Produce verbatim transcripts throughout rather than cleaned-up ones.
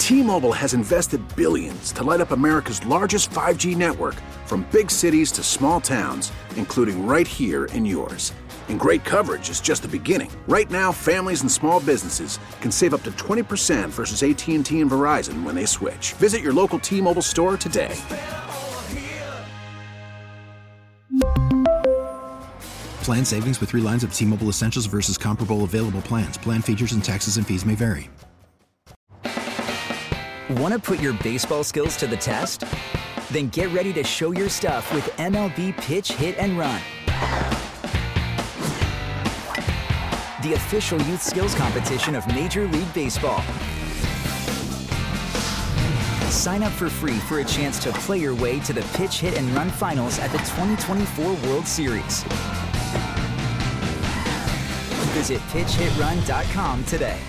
T-Mobile has invested billions to light up America's largest five G network, from big cities to small towns, including right here in yours. And great coverage is just the beginning. Right now, families and small businesses can save up to twenty percent versus A T and T and Verizon when they switch. Visit your local T-Mobile store today. Plan savings with three lines of T-Mobile Essentials versus comparable available plans. Plan features and taxes and fees may vary. Want to put your baseball skills to the test? Then get ready to show your stuff with M L B Pitch, Hit, and Run. The official youth skills competition of Major League Baseball. Sign up for free for a chance to play your way to the Pitch, Hit, and Run finals at the twenty twenty-four World Series. Visit pitch hit run dot com today.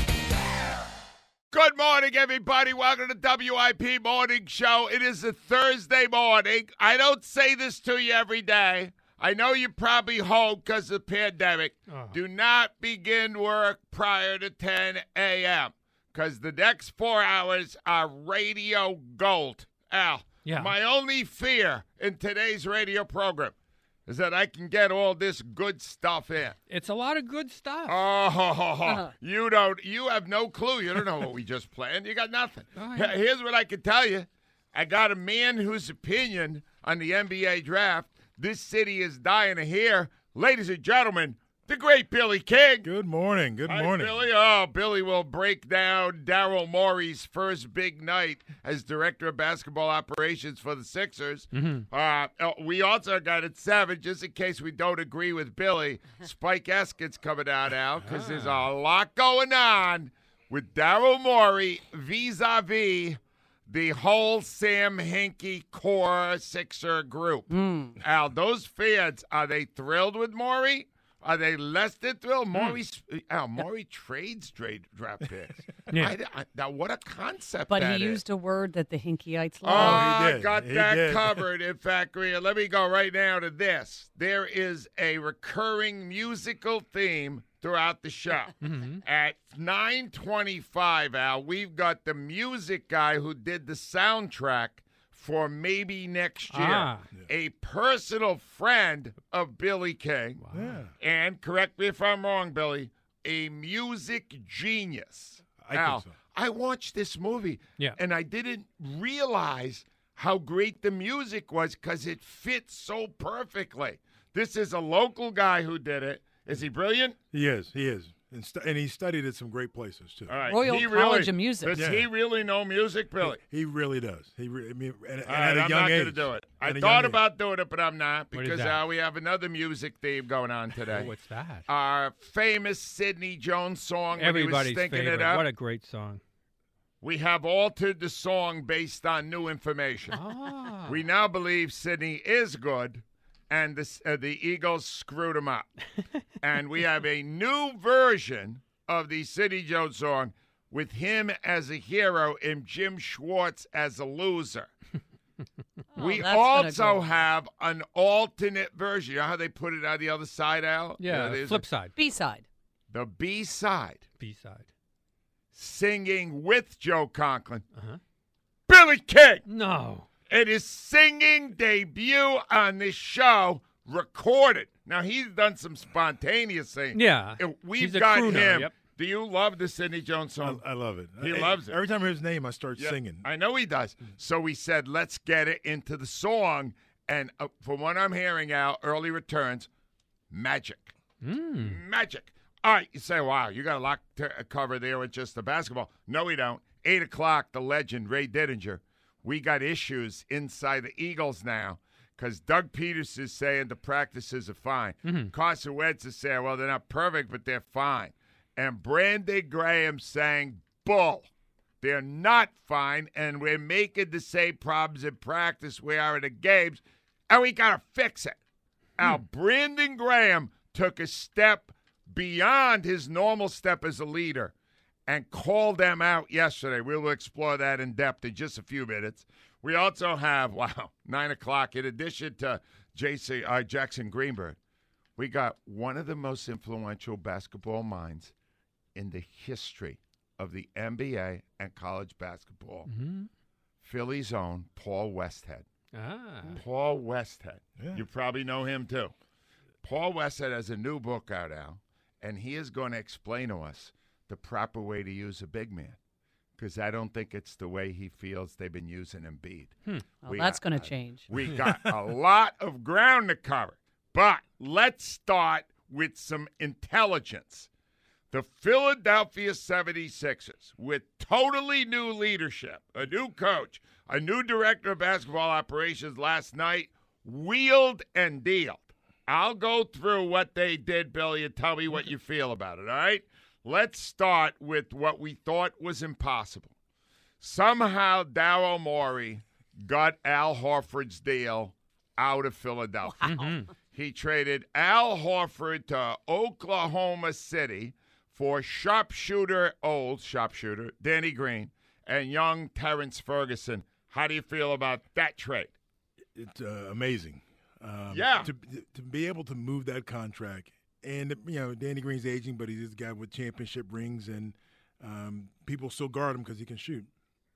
Good morning, everybody. Welcome to the W I P Morning Show. It is a Thursday morning. I don't say this to you every day. I know you're probably home because of the pandemic. Oh. Do not begin work prior to ten a.m. because the next four hours are radio gold. Al, yeah. My only fear in today's radio program is that I can get all this good stuff in. It's a lot of good stuff. Oh, uh-huh. you don't. You have no clue. You don't know what we just planned. You got nothing. Oh, yeah. Here's what I can tell you. I got a man whose opinion on the N B A draft this city is dying to hear. Ladies and gentlemen, the great Billy King. Good morning. Good Hi, morning. Billy. Oh, Billy will break down Daryl Morey's first big night as Director of Basketball Operations for the Sixers. Mm-hmm. Uh, we also got at seven, just in case we don't agree with Billy, Spike Eskett's coming out now because ah. there's a lot going on with Daryl Morey vis-a-vis the whole Sam Hinkie core Sixer group. Mm. Al, those fans, are they thrilled with Morey? Are they less than thrilled? Morey, mm. Al, Morey trades trade draft picks. Yeah. I, I, now, what a concept But that he is. used a word that the Hinkyites Oh, love. he I did. got He that did. covered. In fact, Rhea, let me go right now to this. There is a recurring musical theme throughout the show. Mm-hmm. At nine twenty-five, Al, we've got the music guy who did the soundtrack for Maybe Next Year, Ah. a personal friend of Billy King, Wow. Yeah. and correct me if I'm wrong, Billy, a music genius. I Al, think so. I watched this movie, Yeah. and I didn't realize how great the music was because it fits so perfectly. This is a local guy who did it. Is he brilliant? He is. He is. And, stu- and he studied at some great places, too. All right. Royal he College really, of Music. Does Yeah. he really know music, Billy? He, he really does. He re- I mean, and, and All at right, a I'm young not age. going to do it. I At a thought young about doing it, but I'm not What is because that? uh, we have another music theme going on today. Oh, what's that? Our famous Sidney Jones song when Everybody's he was thinking favorite. it up. What a great song. We have altered the song based on new information. Ah. We now believe Sidney is good, and the, uh, the Eagles screwed him up. And we have a new version of the Sidney Jones song with him as a hero and Jim Schwartz as a loser. Oh, we that's gonna also go. have an alternate version. You know how they put it on the other side, Al? Yeah, You know, there's flip a- side. B-side. The B-side, B-side. singing with Joe Conklin, Uh-huh. Billy King. No. It is singing debut on this show, recorded. Now, he's done some spontaneous singing. Yeah. Uh, We've He's a got crooner, him. yep. Do you love the Sidney Jones I, song? I love it. He I- loves it. Every time I hear his name, I start Yeah, singing. I know he does. So we said, let's get it into the song. And uh, from what I'm hearing out, early returns, magic. Mm. Magic. All right, you say, wow, you got a lot to uh, cover there with just the basketball. No, we don't. Eight o'clock, the legend, Ray Dittinger. We got issues inside the Eagles now because Doug Peters is saying the practices are fine. Mm-hmm. Carson Wentz is saying, well, they're not perfect, but they're fine. And Brandon Graham saying, bull. They're not fine, and we're making the same problems in practice we are in the games, and we got to fix it. Now, Brandon Graham took a step beyond his normal step as a leader and called them out yesterday. We will explore that in depth in just a few minutes. We also have, wow, nine o'clock, in addition to J C, uh, Jackson Greenberg, we got one of the most influential basketball minds in the history of the N B A and college basketball. Mm-hmm. Philly's own Paul Westhead. Ah. Paul Westhead. Yeah. You probably know him too. Paul Westhead has a new book out now, and he is going to explain to us the proper way to use a big man, because I don't think it's the way he feels they've been using Embiid. Well, We that's got- going to change. We got a lot of ground to cover, but let's start with some intelligence. The Philadelphia seventy-sixers, with totally new leadership, a new coach, a new director of basketball operations last night, wheeled and dealed. I'll go through what they did, Billy, and tell me what you feel about it, all right? Let's start with what we thought was impossible. Somehow Daryl Morey got Al Horford's deal out of Philadelphia. He traded Al Horford to Oklahoma City for sharpshooter, old sharpshooter, Danny Green, and young Terrence Ferguson. How do you feel about that trade? It's uh, amazing. Um, Yeah. To to be able to move that contract, and you know, Danny Green's aging, but he's a guy with championship rings, and um, people still guard him because he can shoot.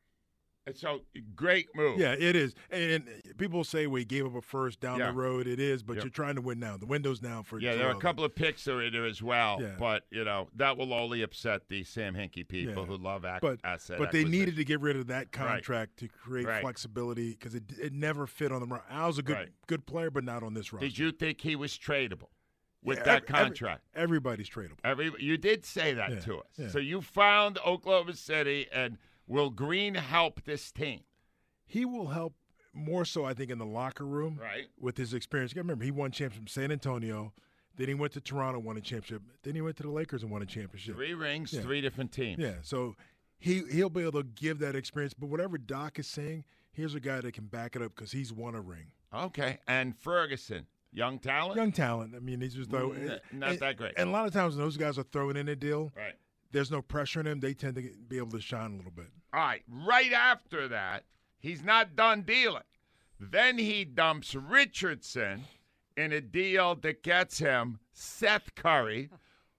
It's so great move. Yeah, it is. And people say we gave up a first down Yeah. the road. It is, but Yep. you're trying to win now. The window's now for Yeah, there are a Joel. couple of picks that are in there as well, Yeah. but you know that will only upset the Sam Hinkie people Yeah. who love ac- But asset. but they acquisition. needed to get rid of that contract to create Right. flexibility because it it never fit on the ro- Al's a good Right. good player, but not on this roster. Did you think he was tradable with Yeah, that every- every- contract? everybody's tradable. Every, you did say that Yeah, to us. yeah. So you found Oklahoma City, and will Green help this team? He will help more so, I think, in the locker room Right. with his experience. You gotta remember, he won championship in San Antonio. Then he went to Toronto, won a championship. Then he went to the Lakers and won a championship. Three rings, Yeah. three different teams. Yeah, so he he'll be able to give that experience. But whatever Doc is saying, here's a guy that can back it up because he's won a ring. Okay. And Ferguson, young talent? Young talent. I mean, he's just though N- not and, that great. And a lot of times when those guys are throwing in a deal, Right. there's no pressure on them. They tend to get, be able to shine a little bit. All right. Right after that, he's not done dealing. Then he dumps Richardson in a deal that gets him Seth Curry,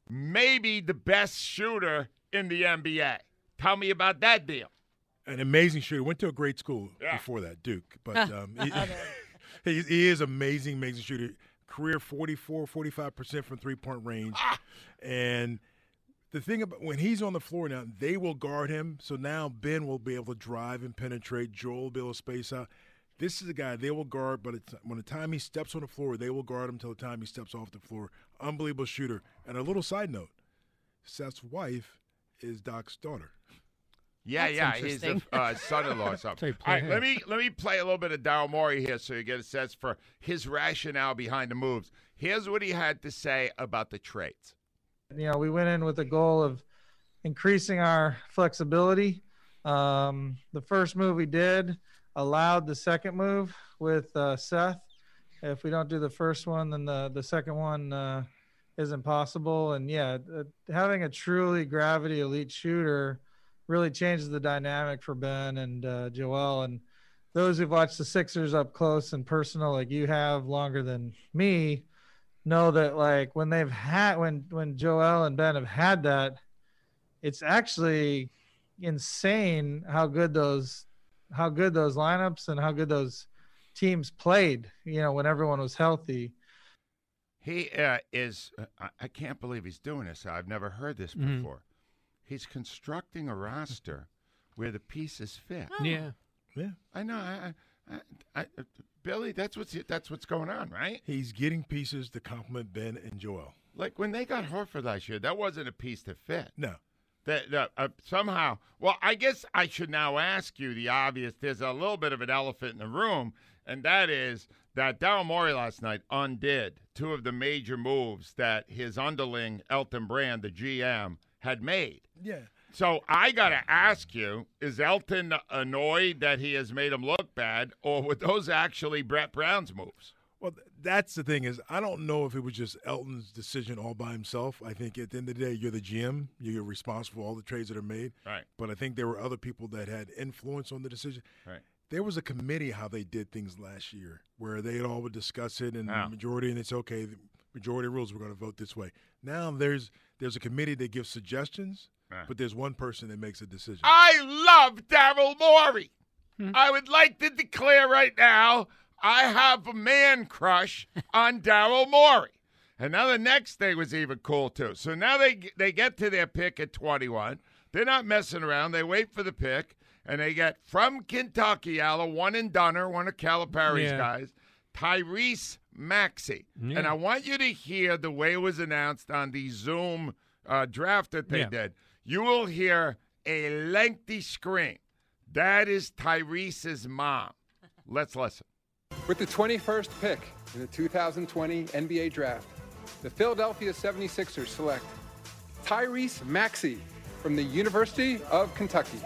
maybe the best shooter in the N B A. Tell me about that deal. An amazing shooter. Went to a great school Yeah. before that, Duke. But um, he, he, he is amazing, amazing shooter. Career forty-four, forty-five percent from three-point range. Ah. And the thing about when he's on the floor now, they will guard him. So now Ben will be able to drive and penetrate. Joel will be able to space out. This is a guy they will guard, but it's, when the time he steps on the floor, they will guard him until the time he steps off the floor. Unbelievable shooter. And a little side note, Seth's wife is Doc's daughter. Yeah, That's yeah, he's interesting. a uh, son-in-law or something. So you All play right, him. let me let me play a little bit of Daryl Morey here, so you get a sense for his rationale behind the moves. Here's what he had to say about the trades. You know, we went in with the goal of increasing our flexibility. Um, the first move we did allowed the second move with uh, Seth. If we don't do the first one, then the, the second one uh, isn't possible. And yeah, uh, having a truly gravity elite shooter really changes the dynamic for Ben and uh, Joel. And those who've watched the Sixers up close and personal, like you have longer than me, know that like when they've had when when Joel and Ben have had that, it's actually insane how good those how good those lineups and how good those teams played, you know, when everyone was healthy. He uh, is, uh, I- I can't believe he's doing this. I've never heard this Mhm. before. He's constructing a roster where the pieces fit. Yeah. Yeah. I know. I, I, I, I, Billy, that's what's that's what's going on, right? He's getting pieces to complement Ben and Joel. Like when they got Horford last year, that wasn't a piece to fit. No. That, that uh, somehow, well, I guess I should now ask you the obvious. There's a little bit of an elephant in the room, and that is that Daryl Morey last night undid two of the major moves that his underling, Elton Brand, the G M, had made. Yeah. So I got to ask you, is Elton annoyed that he has made him look bad, or were those actually Brett Brown's moves? Well, th- that's the thing is I don't know if it was just Elton's decision all by himself. I think at the end of the day, you're the G M. You're responsible for all the trades that are made. Right. But I think there were other people that had influence on the decision. Right. There was a committee how they did things last year where they all would discuss it and Yeah. the majority, and it's okay, the majority rules, we're going to vote this way. Now there's there's a committee that gives suggestions, Nah. but there's one person that makes a decision. I love Daryl Morey. Hmm. I would like to declare right now I have a man crush on Daryl Morey. And now the next thing was even cool, too. So now they they get to their pick at twenty-one. They're not messing around. They wait for the pick, and they get from Kentucky, Alla, one and Dunner, one of Calipari's Yeah. guys, Tyrese Maxey. Yeah. And I want you to hear the way it was announced on the Zoom uh, draft that they Yeah. did. You will hear a lengthy scream. That is Tyrese's mom. Let's listen. With the twenty-first pick in the two thousand twenty N B A Draft, the Philadelphia seventy-sixers select Tyrese Maxey from the University of Kentucky.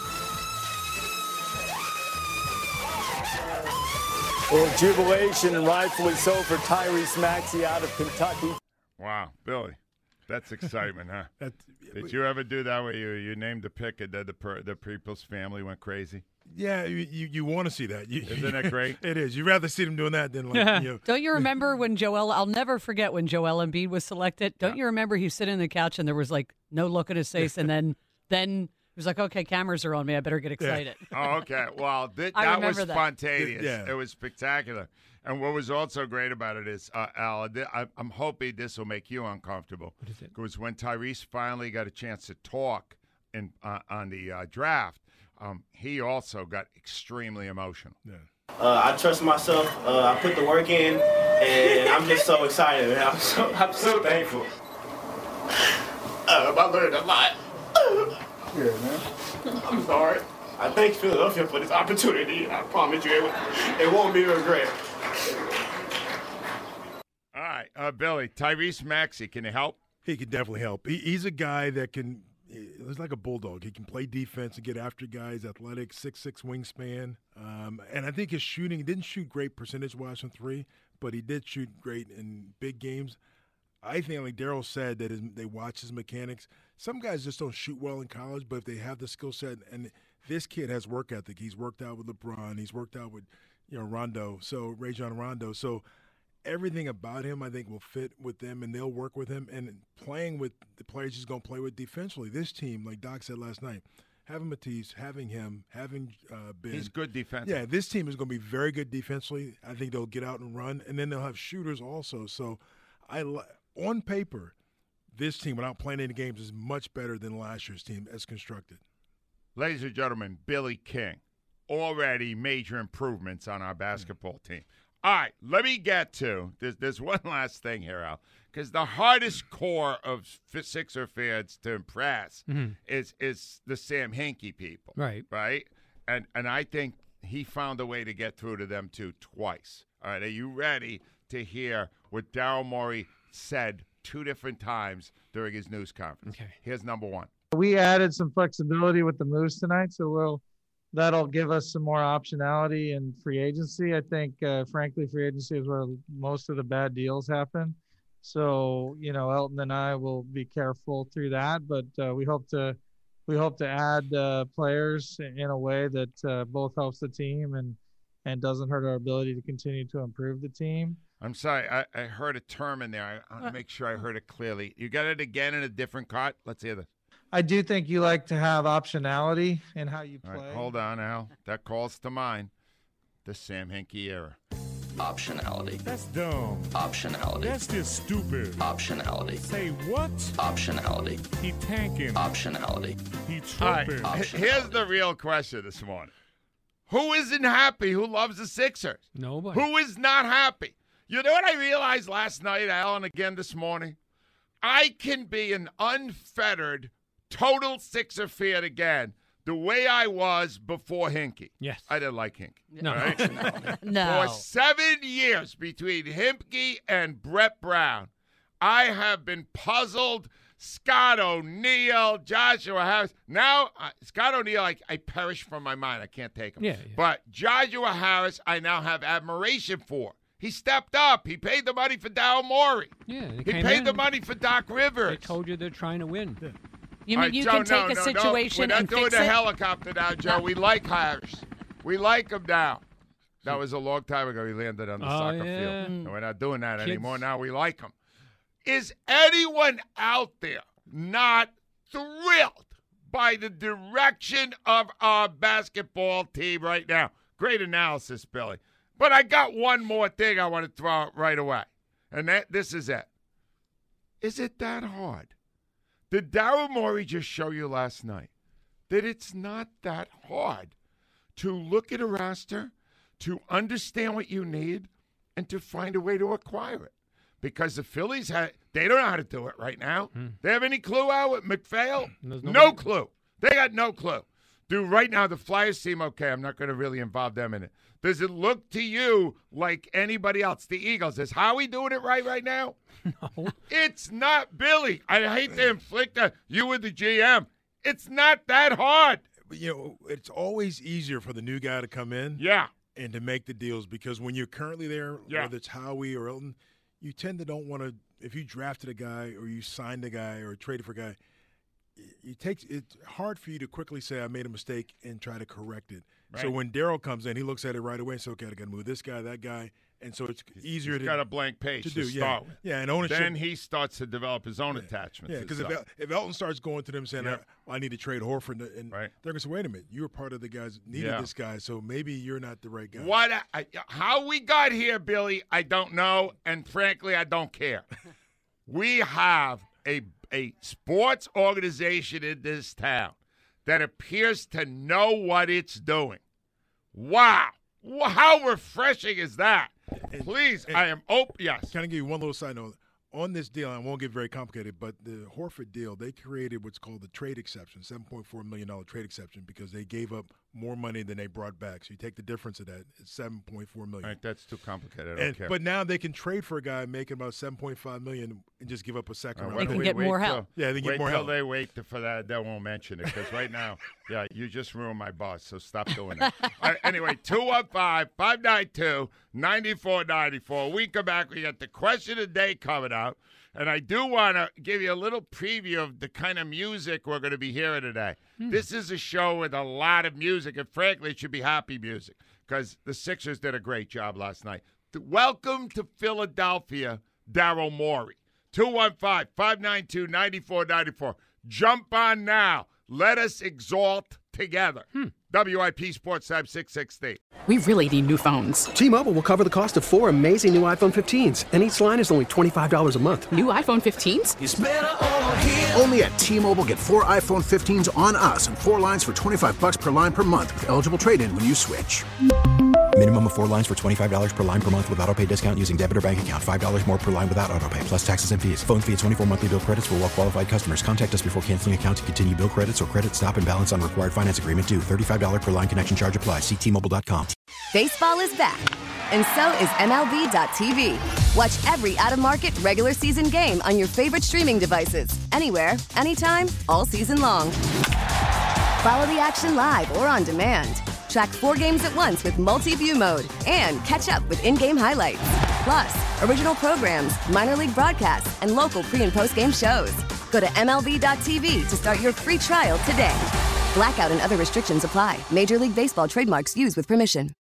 Well, jubilation, and rightfully so, for Tyrese Maxey out of Kentucky. Wow, Billy, that's excitement, huh? That, Did you ever do that where you, you named a pick and then the, per, the people's family went crazy? Yeah, you you, you want to see that. You, Isn't that great? It is. You'd rather see them doing that than like, you know. Don't you remember when Joel, I'll never forget when Joel Embiid was selected. Don't you remember he was sitting on the couch and there was like no look on his face and then then he was like, okay, cameras are on me. I better get excited. Oh, okay. Well, th- I that was remember that. spontaneous. Yeah. It was spectacular. And what was also great about it is, uh, Al, th- I- I'm hoping this will make you uncomfortable. What is it? Because when Tyrese finally got a chance to talk in uh, on the uh, draft, um, he also got extremely emotional. Yeah. Uh, I trust myself. Uh, I put the work in, and I'm just so excited, man. I'm so, I'm so thankful. Uh, I learned a lot. Yeah, man. I'm sorry. I thank Philadelphia for this opportunity, and I promise you it, it won't be a regret. All right, uh, Billy, Tyrese Maxey, can you help? He can definitely help. He, he's a guy that can. He's like a bulldog. He can play defense and get after guys. Athletic, six six wingspan, um, and I think his shooting. He didn't shoot great percentage wise from three, but he did shoot great in big games. I think, like Daryl said, that his, they watch his mechanics. Some guys just don't shoot well in college, but if they have the skill set, and this kid has work ethic. He's worked out with LeBron. He's worked out with, you know, Rondo. So Rajon Rondo. So everything about him, I think, will fit with them, and they'll work with him. And playing with the players he's going to play with defensively, this team, like Doc said last night, having Matisse, having him, having uh, Ben. He's good defensively. Yeah, this team is going to be very good defensively. I think they'll get out and run, and then they'll have shooters also. So I on paper, this team, without playing any games, is much better than last year's team as constructed. Ladies and gentlemen, Billy King. Already major improvements on our basketball team. All right, let me get to there's, there's one last thing here, Al, because the hardest core of Sixer fans to impress mm-hmm. is is the Sam Hinkie people, Right. Right, and and I think he found a way to get through to them too twice. All right, are you ready to hear what Daryl Morey said two different times during his news conference? Okay. Here's number one. We added some flexibility with the moves tonight, so we'll that'll give us some more optionality in free agency. I think, uh, frankly, free agency is where most of the bad deals happen. So, you know, Elton and I will be careful through that, but uh, we hope to we hope to add uh, players in a way that uh, both helps the team and and doesn't hurt our ability to continue to improve the team. I'm sorry, I, I heard a term in there. I, I want to make sure I heard it clearly. You got it again in a different cut? Let's hear this. I do think you like to have optionality in how you play. All right, hold on, Al. That calls to mind the Sam Hinkie era. Optionality. That's dumb. Optionality. That's just stupid. Optionality. Say what? Optionality. He tanking. Optionality. He All right, tripping. h- here's the real question this morning. Who isn't happy? Who loves the Sixers? Nobody. Who is not happy? You know what I realized last night, Al, and again this morning? I can be an unfettered, total Sixer fan again, the way I was before Hinkie. Yes. I didn't like Hinkie. No. Right? No. For seven years between Hinkie and Brett Brown, I have been puzzled. Scott O'Neal, Joshua Harris. Now, uh, Scott O'Neal, I, I perish from my mind. I can't take him. Yeah, yeah. But Joshua Harris, I now have admiration for. He stepped up. He paid the money for Daryl Morey. Yeah, they He came paid in. the money for Doc Rivers. They told you they're trying to win. You All mean right, you Joe, can no, take a no, situation no. We're not and doing fix the it? helicopter now, Joe. We like Harris. We like him now. That was a long time ago. He landed on the Oh, soccer yeah. field. And we're not doing that Kids. anymore. Now we like him. Is anyone out there not thrilled by the direction of our basketball team right now. Great analysis, Billy. But I got one more thing I want to throw out right away, and that this is it. Is it that hard? Did Daryl Morey just show you last night that it's not that hard to look at a roster, to understand what you need, and to find a way to acquire it? Because the Phillies, ha- they don't know how to do it right now. Hmm. They have any clue out with McPhail? No clue. They got no clue. Dude, right now the Flyers seem okay. I'm not going to really involve them in it. Does it look to you like anybody else? The Eagles. Is Howie doing it right right now? No. It's not, Billy. I hate to inflict a, you with the G M. It's not that hard. But, you know, it's always easier for the new guy to come in. Yeah. And to make the deals because when you're currently there, yeah. whether it's Howie or Elton, you tend to don't want to, if you drafted a guy or you signed a guy or traded for a guy, it takes it's hard for you to quickly say I made a mistake and try to correct it. Right. So when Daryl comes in, he looks at it right away and says, okay, I got to move this guy, that guy. And so it's easier He's to got a blank page to, to, do. start yeah. with. Yeah, and ownership. Then he starts to develop his own yeah. attachments. Yeah, because if, El- if Elton starts going to them saying, yeah. I, I need to trade Horford, and right. they're going to say, wait a minute, you were part of the guys that needed yeah. this guy, so maybe you're not the right guy. What? I, how we got here, Billy, I don't know, and frankly, I don't care. We have a a sports organization in this town that appears to know what it's doing. Wow. How refreshing is that? And, Please, and I am open. Yes. Can I give you one little side note? On this deal, I won't get very complicated, but the Horford deal, they created what's called the trade exception, seven point four million dollars trade exception, because they gave up more money than they brought back. So you take the difference of that, it's seven point four million dollars. All right, that's too complicated. I don't and, care. But now they can trade for a guy making about seven point five million dollars and just give up a second uh, round. They can get more help. Yeah, they can get more help. help. Wait till they wait to, for that. They won't mention it because right now, yeah, you just ruined my boss, so stop doing that. All right, anyway, two one five, five nine two, nine four nine four. We come back. We got the question of the day coming out. And I do want to give you a little preview of the kind of music we're going to be hearing today. Hmm. This is a show with a lot of music, and frankly, it should be happy music because the Sixers did a great job last night. Welcome to Philadelphia, Daryl Morey. two one five, five nine two, nine four nine four. Jump on now. Let us exalt together. Hmm. W I P Sports Time six sixty. We really need new phones. T-Mobile will cover the cost of four amazing new iPhone fifteens, and each line is only twenty-five dollars a month. New iPhone fifteens? It's better over here. Only at T-Mobile, get four iPhone fifteens on us and four lines for twenty-five dollars per line per month with eligible trade-in when you switch. Minimum of four lines for twenty-five dollars per line per month with autopay discount using debit or bank account. five dollars more per line without autopay, plus taxes and fees. Phone fee at twenty-four monthly bill credits for well-qualified customers. Contact us before canceling account to continue bill credits or credit stop and balance on required finance agreement due. thirty-five dollars per line connection charge applies. See T Mobile dot com. Baseball is back, and so is M L B dot T V. Watch every out-of-market regular season game on your favorite streaming devices. Anywhere, anytime, all season long. Follow the action live or on demand. Track four games at once with multi-view mode and catch up with in-game highlights. Plus, original programs, minor league broadcasts, and local pre- and post-game shows. Go to M L B dot T V to start your free trial today. Blackout and other restrictions apply. Major League Baseball trademarks used with permission.